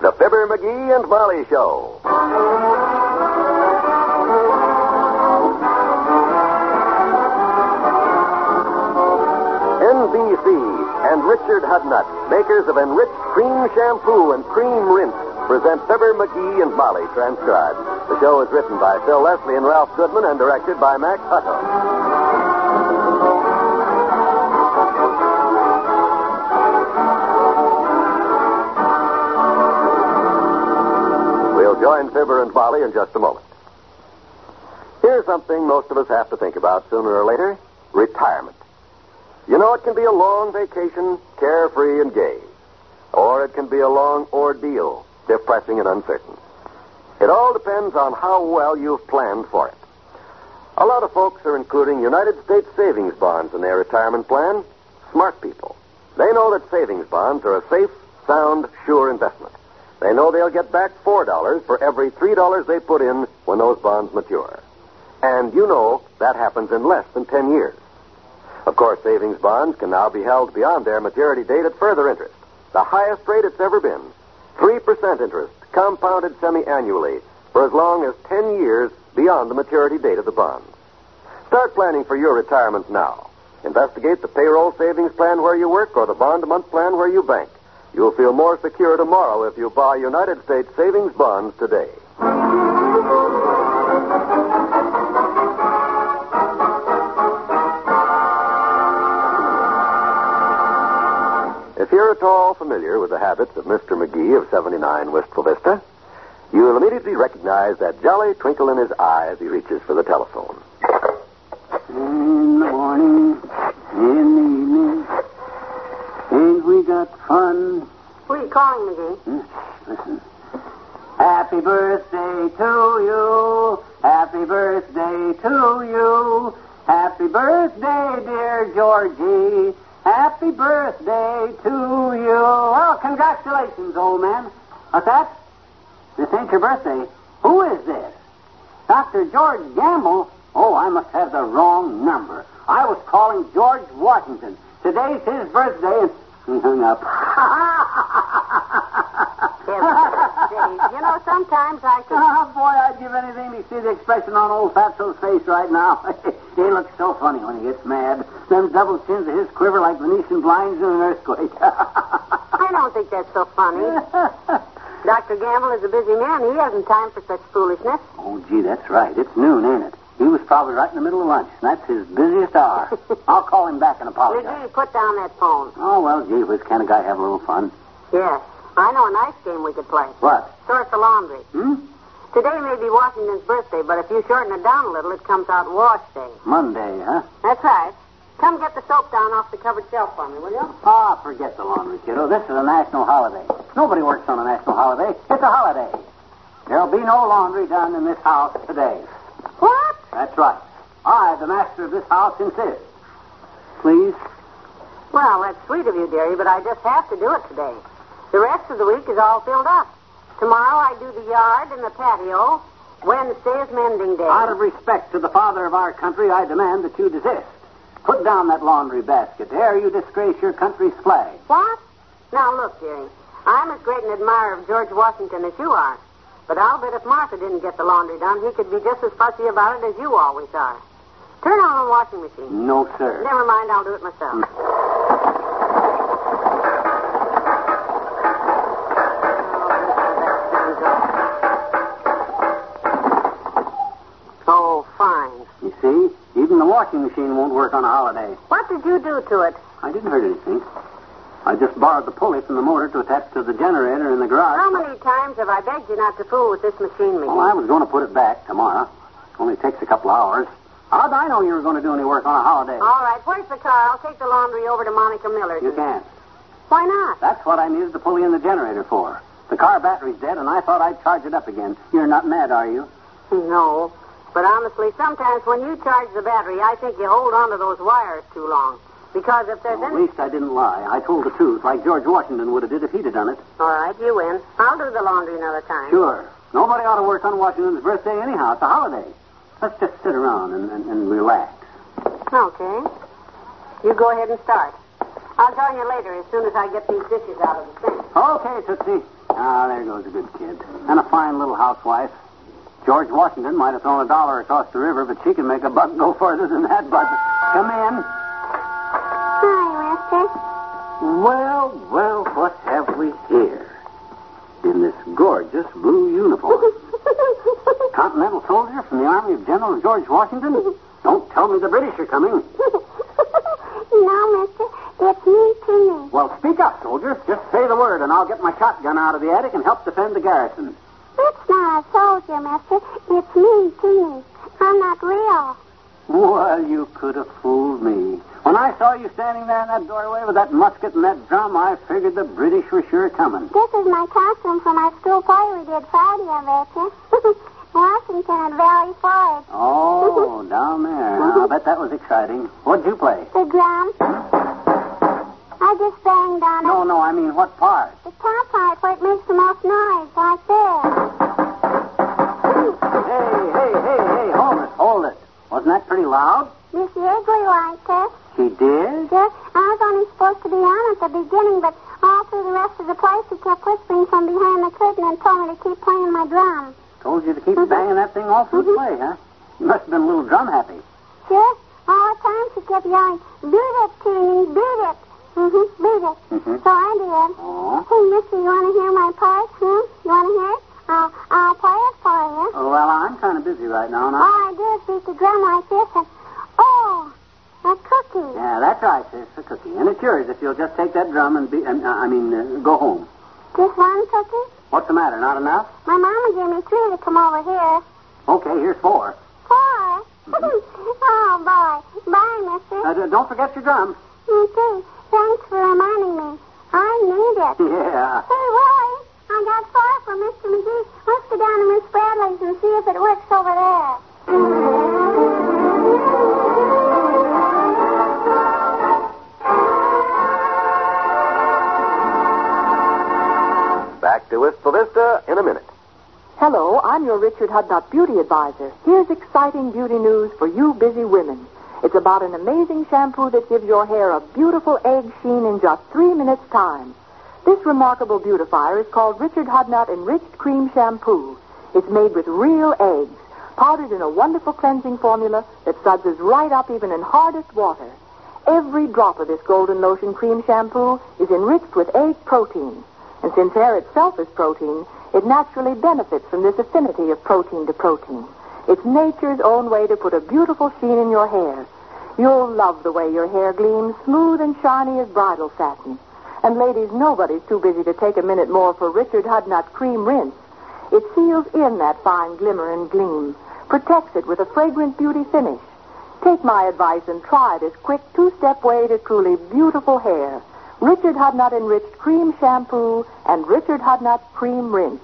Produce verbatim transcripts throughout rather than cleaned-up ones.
The Fibber, McGee, and Molly Show. N B C and Richard Hudnut, makers of Enriched Cream Shampoo and Cream Rinse, present Fibber, McGee, and Molly, transcribed. The show is written by Phil Leslie and Ralph Goodman and directed by Max Hutto. We'll join Fibber and Molly in just a moment. Here's something most of us have to think about sooner or later: retirement. You know, it can be a long vacation, carefree and gay. Or it can be a long ordeal, depressing and uncertain. It all depends on how well you've planned for it. A lot of folks are including United States savings bonds in their retirement plan. Smart people. They know that savings bonds are a safe, sound, sure investment. They know they'll get back four dollars for every three dollars they put in when those bonds mature. And you know that happens in less than ten years. Of course, savings bonds can now be held beyond their maturity date at further interest. The highest rate it's ever been. three percent interest, compounded semi-annually, for as long as ten years beyond the maturity date of the bonds. Start planning for your retirement now. Investigate the payroll savings plan where you work or the bond-a-month plan where you bank. You'll feel more secure tomorrow if you buy United States savings bonds today. If you're at all familiar with the habits of Mister McGee of seventy-nine Wistful Vista, you'll immediately recognize that jolly twinkle in his eye as he reaches for the telephone. In the morning, in the evening, ain't we got fun? Who are you calling, McGee? Hmm? Listen. Happy birthday to you. Happy birthday to you. Happy birthday, dear Georgie. Happy birthday to you. Well, congratulations, old man. What's that? This ain't your birthday. Who is this? Doctor George Gamble? Oh, I must have the wrong number. I was calling George Washington. Today's his birthday, and he hung up. You know, sometimes I could... Oh, boy, I'd give anything to see the expression on old Fatso's face right now. He looks so funny when he gets mad. Them double chins of his quiver like Venetian blinds in an earthquake. I don't think that's so funny. Doctor Gamble is a busy man. He hasn't time for such foolishness. Oh, gee, that's right. It's noon, ain't it? He was probably right in the middle of lunch, and that's his busiest hour. I'll call him back and apologize. McGee, put down that phone. Oh, well, gee whiz, can't a guy have a little fun? Yes. I know a nice game we could play. What? Sort the laundry. Hmm? Today may be Washington's birthday, but if you shorten it down a little, it comes out Wash Day. Monday, huh? That's right. Come get the soap down off the cupboard shelf for me, will you? Ah, forget the laundry, kiddo. This is a national holiday. Nobody works on a national holiday. It's a holiday. There'll be no laundry done in this house today. What? That's right. I, the master of this house, insist. Please? Well, that's sweet of you, dearie, but I just have to do it today. The rest of the week is all filled up. Tomorrow I do the yard and the patio. Wednesday is mending day. Out of respect to the father of our country, I demand that you desist. Put down that laundry basket. Dare you disgrace your country's flag. What? Now, look, dearie. I'm as great an admirer of George Washington as you are. But I'll bet if Martha didn't get the laundry done, he could be just as fussy about it as you always are. Turn on the washing machine. No, sir. Never mind, I'll do it myself. Oh, fine. You see, even the washing machine won't work on a holiday. What did you do to it? I didn't hurt anything. I just borrowed the pulley from the motor to attach to the generator in the garage. How many times have I begged you not to fool with this machine, McGee? Well, I was going to put it back tomorrow. Only takes a couple hours. How'd I know you were going to do any work on a holiday? All right, where's the car? I'll take the laundry over to Monica Miller's. You can't. Why not? That's what I needed the pulley in the generator for. The car battery's dead, and I thought I'd charge it up again. You're not mad, are you? No. But honestly, sometimes when you charge the battery, I think you hold on to those wires too long. Because if there's Well, any... At least I didn't lie. I told the truth, like George Washington would have did if he'd have done it. All right, you win. I'll do the laundry another time. Sure. Nobody ought to work on Washington's birthday anyhow. It's a holiday. Let's just sit around and, and, and relax. Okay. You go ahead and start. I'll join you later as soon as I get these dishes out of the sink. Okay, Tootsie. Ah, there goes a good kid. And a fine little housewife. George Washington might have thrown a dollar across the river, but she can make a buck go further than that, Bud. Come in. Hi, mister. Well, well, what have we here? In this gorgeous blue uniform. Continental soldier from the Army of General George Washington? Don't tell me the British are coming. No, mister. It's me, too. Well, speak up, soldier. Just say the word, and I'll get my shotgun out of the attic and help defend the garrison. It's not a soldier, mister. It's me, too. I'm not real. Well, you could have fooled me. When I saw you standing there in that doorway with that musket and that drum, I figured the British were sure coming. This is my costume for my school play we did Friday, I bet you. Washington at Valley Forge. Oh, down there. I bet that was exciting. What'd you play? The drum. I just banged on it. No, no, I mean what part? The top part where it makes the most noise, like this. Hey, hey, hey, hey, hold it, hold it. Wasn't that pretty loud? Miss Yeagley liked it. She did? Yes, I was only supposed to be on at the beginning, but all through the rest of the play, she kept whispering from behind the curtain and told me to keep playing my drum. Told you to keep Mm-hmm. banging that thing all through Mhm. the play, huh? You must have been a little drum happy. Sure, all the time she kept yelling, beat it, Teeny, beat it. Mm-hmm, beat it. Mhm. So I did. Oh. Hey, mister, you want to hear my part? Hmm? You want to hear it? I'll, I'll play it for you. Oh, well, I'm kind of busy right now. All now. I do is beat the drum like this and, oh, a cookie. Yeah, that's right, sis, a cookie. And it's yours if you'll just take that drum and be, and, uh, I mean, uh, go home. Just one cookie? What's the matter, not enough? My mama gave me three to come over here. Okay, here's four. Four? Oh, boy. Bye, mister. Uh, d- don't forget your drum. Okay. Thanks for reminding me. I need it. Yeah. Hey, Willie, I got four from Mister McGee. Let's go down to Miss Bradley's and see if it works over there. Back to Wistful Vista in a minute. Hello, I'm your Richard Hudnut beauty advisor. Here's exciting beauty news for you busy women. It's about an amazing shampoo that gives your hair a beautiful egg sheen in just three minutes' time. This remarkable beautifier is called Richard Hudnut Enriched Cream Shampoo. It's made with real eggs, powdered in a wonderful cleansing formula that suds right up even in hardest water. Every drop of this golden lotion cream shampoo is enriched with egg protein. And since hair itself is protein, it naturally benefits from this affinity of protein to protein. It's nature's own way to put a beautiful sheen in your hair. You'll love the way your hair gleams, smooth and shiny as bridal satin. And ladies, nobody's too busy to take a minute more for Richard Hudnut Cream Rinse. It seals in that fine glimmer and gleam, protects it with a fragrant beauty finish. Take my advice and try this quick two-step way to truly beautiful hair. Richard Hudnut Enriched Cream Shampoo and Richard Hudnut Cream Rinse.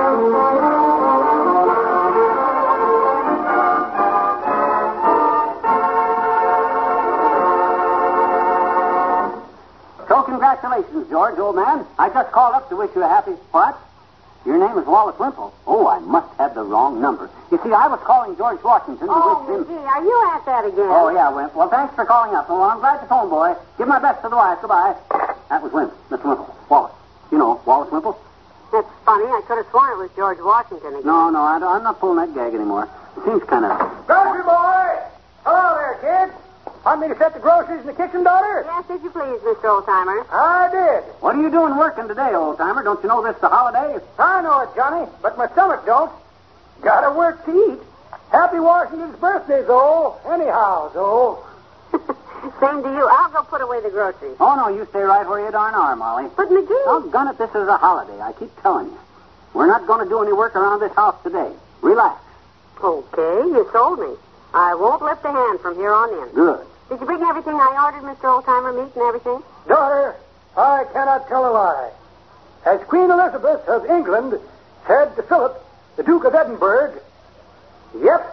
So congratulations, George, old man. I just called up to wish you a happy... What? Your name is Wallace Wimple. Oh, I must have the wrong number. You see, I was calling George Washington to Oh, wish him... McGee, are you at that again? Oh, yeah, Wimp. Well, thanks for calling up. Well, I'm glad you phoned, boy. Give my best to the wife. Goodbye. That was Wimp. Mister Wimple. Wallace. You know, Wallace Wimple? That's funny. I could have sworn it was George Washington again. No, no, I, I'm not pulling that gag anymore. It seems kind of... Grocery boy! Hello there, kids. Want me to set the groceries in the kitchen, daughter? Yes, did you please, Mister Oldtimer? I did. What are you doing working today, old-timer? Don't you know this is the holiday? I know it, Johnny, but my stomach don't. Gotta work to eat. Happy Washington's birthday, though. Anyhow, though. Same to you. I'll go put away the groceries. Oh, no, you stay right where you darn are, Molly. But, McGee... Doggone it, this is a holiday. I keep telling you. We're not going to do any work around this house today. Relax. Okay, you sold me. I won't lift a hand from here on in. Good. Did you bring everything I ordered, Mister Oldtimer, meat and everything? Daughter, I cannot tell a lie. As Queen Elizabeth of England said to Philip, the Duke of Edinburgh, yep.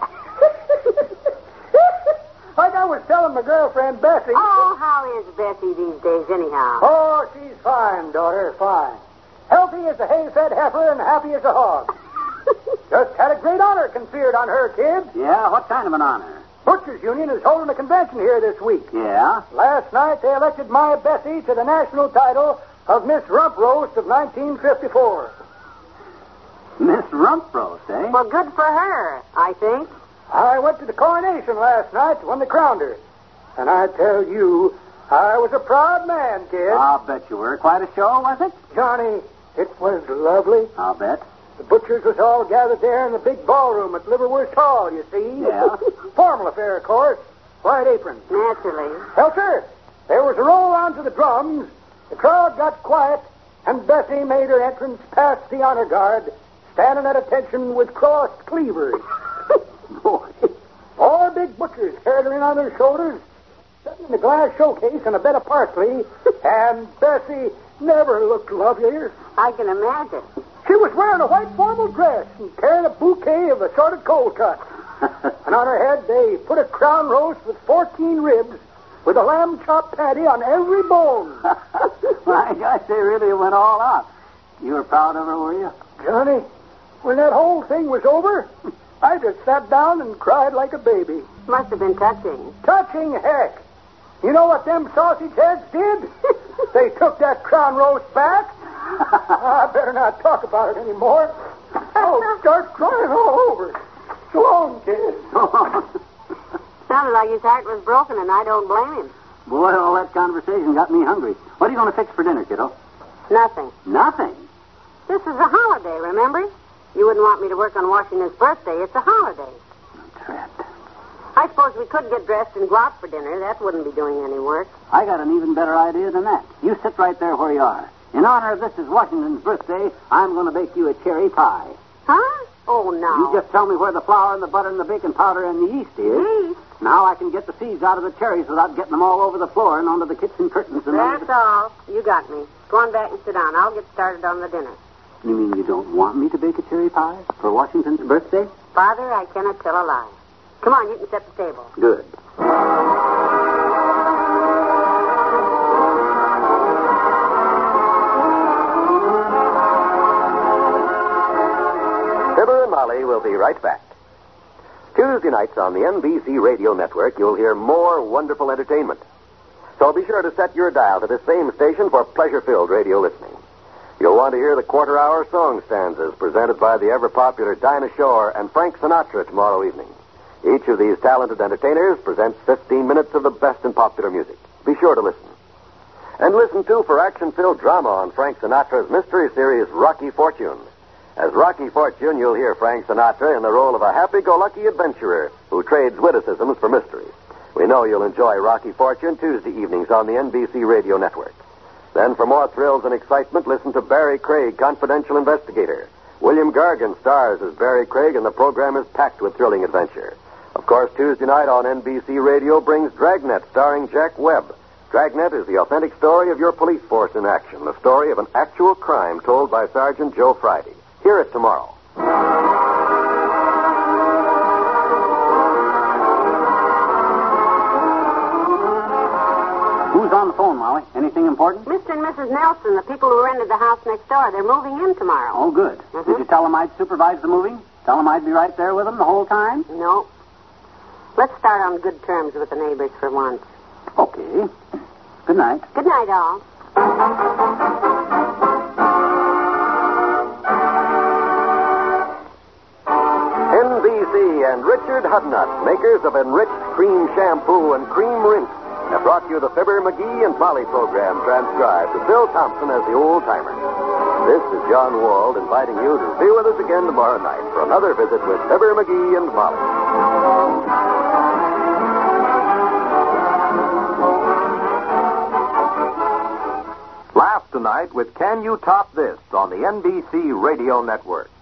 Like I was telling my girlfriend, Bessie. Oh, how is Bessie these days, anyhow? Oh, she's fine, daughter, fine. Healthy as a hay-fed heifer and happy as a hog. Just had a great honor conferred on her, kid. Yeah, what kind of an honor? Butchers Union is holding a convention here this week. Yeah? Last night they elected my Bessie to the national title of Miss Rump Roast of nineteen fifty-four. Miss Rump Roast, eh? Well, good for her, I think. I went to the coronation last night when they crowned her. And I tell you, I was a proud man, kid. I'll bet you were. Quite a show, was it? Johnny, it was lovely. I'll bet. The butchers was all gathered there in the big ballroom at Liverwurst Hall, you see. Yeah. Formal affair, of course. White apron. Naturally. Well, sir, there was a roll on to the drums. The crowd got quiet, and Bessie made her entrance past the honor guard, standing at attention with crossed cleavers. Boy. Four big butchers carried her in on their shoulders, sitting in the glass showcase in a bed of parsley, and Bessie never looked lovelier. I can imagine. She was wearing a white formal dress and carrying a bouquet of assorted cold cuts. And on her head, they put a crown roast with fourteen ribs with a lamb chop patty on every bone. My gosh, they really went all out. You were proud of her, were you? Johnny, when that whole thing was over, I just sat down and cried like a baby. Must have been touching. Touching heck. You know what them sausage heads did? They took that crown roast back. I better not talk about it anymore. I'll start crying all over. So long, kid. Sounded like his heart was broken, and I don't blame him. Boy, all that conversation got me hungry. What are you going to fix for dinner, kiddo? Nothing. Nothing. This is a holiday, remember? You wouldn't want me to work on Washington's birthday. It's a holiday. Trapped. I suppose we could get dressed and go out for dinner. That wouldn't be doing any work. I got an even better idea than that. You sit right there where you are. In honor of this is Washington's birthday, I'm going to bake you a cherry pie. Huh? Oh, no. You just tell me where the flour and the butter and the baking powder and the yeast is. Yeast? Now I can get the seeds out of the cherries without getting them all over the floor and onto the kitchen curtains. And That's all. You got me. Go on back and sit down. I'll get started on the dinner. You mean you don't want me to bake a cherry pie for Washington's birthday? Father, I cannot tell a lie. Come on, you can set the table. Good. Fibber and Molly will be right back. Tuesday nights on the N B C Radio Network, you'll hear more wonderful entertainment. So be sure to set your dial to this same station for pleasure-filled radio listening. You'll want to hear the quarter-hour song stanzas presented by the ever-popular Dinah Shore and Frank Sinatra tomorrow evening. Each of these talented entertainers presents fifteen minutes of the best in popular music. Be sure to listen. And listen, too, for action-filled drama on Frank Sinatra's mystery series, Rocky Fortune. As Rocky Fortune, you'll hear Frank Sinatra in the role of a happy-go-lucky adventurer who trades witticisms for mystery. We know you'll enjoy Rocky Fortune Tuesday evenings on the N B C Radio Network. Then, for more thrills and excitement, listen to Barry Craig, Confidential Investigator. William Gargan stars as Barry Craig, and the program is packed with thrilling adventure. Of course, Tuesday night on N B C Radio brings Dragnet, starring Jack Webb. Dragnet is the authentic story of your police force in action, the story of an actual crime told by Sergeant Joe Friday. Hear it tomorrow. Who's on the phone, Molly? Anything important? Mister and Missus Nelson, the people who rented the house next door, they're moving in tomorrow. Oh, good. Mhm. Did you tell them I'd supervise the moving? Tell them I'd be right there with them the whole time? No. Let's start on good terms with the neighbors for once. Okay. Good night. Good night, all. N B C and Richard Hudnut, makers of enriched cream shampoo and cream rinse, have brought you the Fibber, McGee, and Molly program transcribed with Bill Thompson as the old-timer. This is John Wald inviting you to be with us again tomorrow night for another visit with Fibber, McGee, and Molly. Laugh tonight with Can You Top This on the N B C Radio Network.